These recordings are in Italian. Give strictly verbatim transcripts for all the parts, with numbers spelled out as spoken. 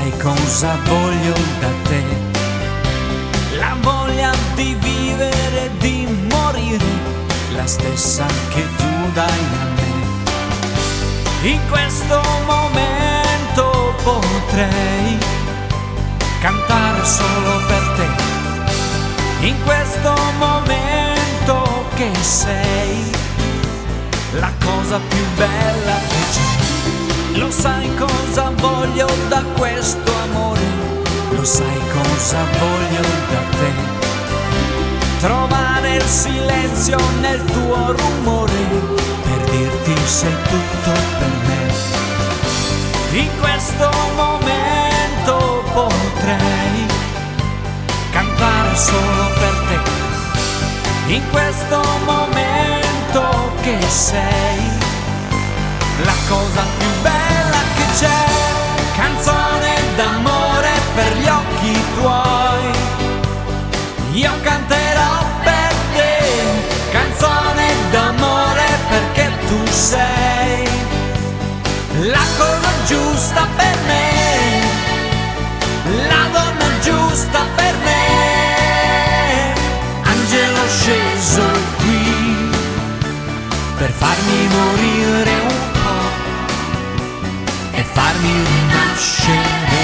sai cosa voglio da te, la voglia di vivere, di morire, la stessa che tu dai a me. In questo momento potrei cantare solo per te, in questo momento che sei la cosa più bella che c'è. Lo sai cosa voglio da questo amore, lo sai cosa voglio da te, trovare il silenzio nel tuo rumore per dirti sei tutto per me. In questo momento potrei cantare solo per te, in questo momento che sei la cosa più bella che c'è. Canzone d'amore per gli occhi tuoi, io canterò per te, canzone d'amore perché tu sei la cosa giusta per me, la donna giusta per me. Angelo sceso qui per farmi morire un po' e farmi rinascere.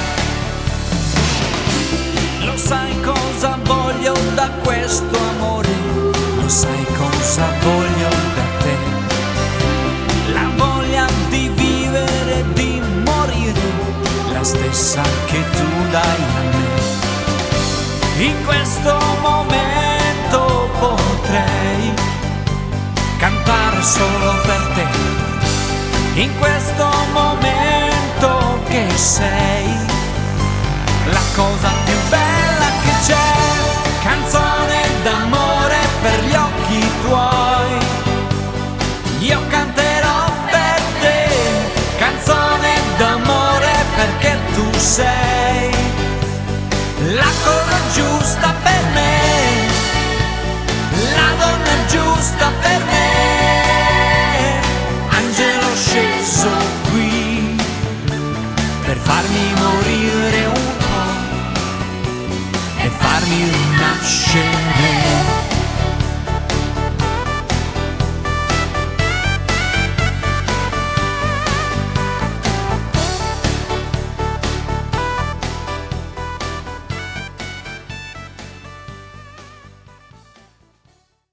Lo sai cosa voglio da questo amore, lo sai cosa voglio da te, la voglia di vivere, di morire, la stessa che tu dai a me. In questo momento potrei cantare solo per te, in questo momento che sei la cosa più bella che c'è. Canzone d'amore per gli occhi tuoi, io canterò per te, canzone d'amore perché tu sei